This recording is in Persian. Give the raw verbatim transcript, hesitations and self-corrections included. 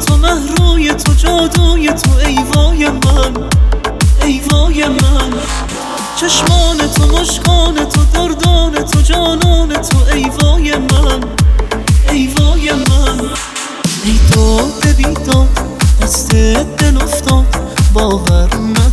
تو، مهروی تو، جادوی تو، ای وای من، ای وای من. چشمان تو، مشکان تو، دردان تو، جانان تو، ای وای من، ای وای من. ای داد بیداد دست دل افتاد، باور ندارم